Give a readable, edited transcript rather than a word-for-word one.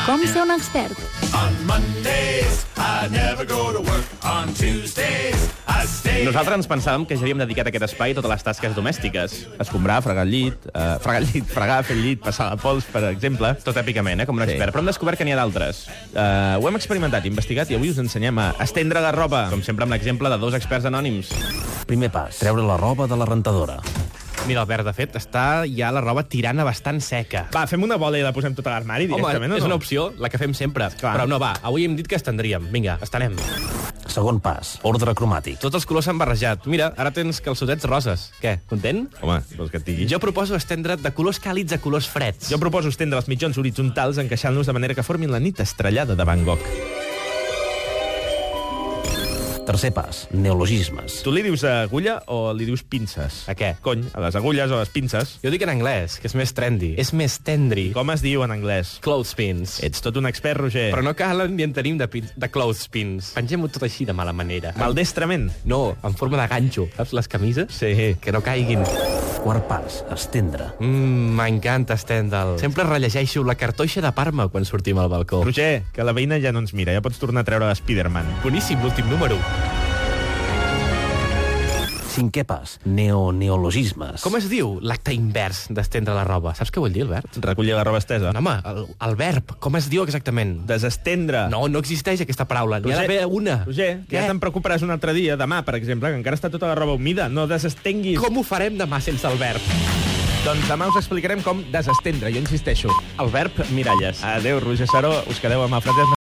Com ser un expert? On Mondays, I never go to work. On Tuesdays, I stay... Nosaltres ens pensàvem que ja havíem dedicat a aquest espai a totes les tasques domèstiques. Escombrar, fregar el llit, fregar, fer el llit, passar la pols, per exemple. Tot èpicament, com un expert. Però hem descobert que n'hi ha d'altres. Ho hem experimentat, investigat, i avui us ensenyem a estendre la roba. Com sempre amb l'exemple de 2 experts anònims. Primer pas, treure la roba de la rentadora. Mira, Albert, de fet, està ja la roba tirana bastant seca. Va, fem una bola i la posem tota a l'armari directament, Home, és o no? una opció, la que fem sempre. Clar. Però no, va, avui hem dit que estendríem. Vinga, estenem. Segon pas, ordre cromàtic. Tots els colors s'han barrejat. Mira, ara tens calçotets roses. Què, content? Home, vols que et digui? Jo proposo estendre de colors càlids a colors freds. Jo proposo estendre els mitjons horitzontals encaixant-los de manera que formin la nit estrellada de Van Gogh. Tercer pas, neologismes. Tu li dius agulla o li dius pinces? A què? Cony, a les agulles o a les pinces. Jo dic en anglès, que és més trendy. És més tendri. Com es diu en anglès? Clothespins. Ets tot un expert, Roger. Però no calen ni en tenim de clothespins. Pengem-ho tot així de mala manera. Maldestrament. No, en forma de ganxo. Saps les camises? Sí. Que no caiguin. Quart pas, estendre. M'encanta estendre'l. Sempre rellegeixo la cartoixa de Parma quan sortim al balcó. Roger, que la veïna ja no ens mira. Ja pots tornar a treure Spiderman. Boníssim, l'últim número. Cinquè pas, neologismes. Com es diu l'acte invers d'estendre la roba? Saps què vull dir, Albert? Recollir la roba estesa. No, home, el verb, com es diu exactament? Desestendre. No, no existeix aquesta paraula. N'hi ha d'haver una. Roger, Què? ja te'n preocuparàs un altre dia, demà, per exemple, que encara està tota la roba humida. No desestenguis. Com ho farem demà sense el verb? Doncs demà us explicarem com desestendre, jo insisteixo. El verb miralles. Adéu, Roger Saró. Us quedeu amb el Francesc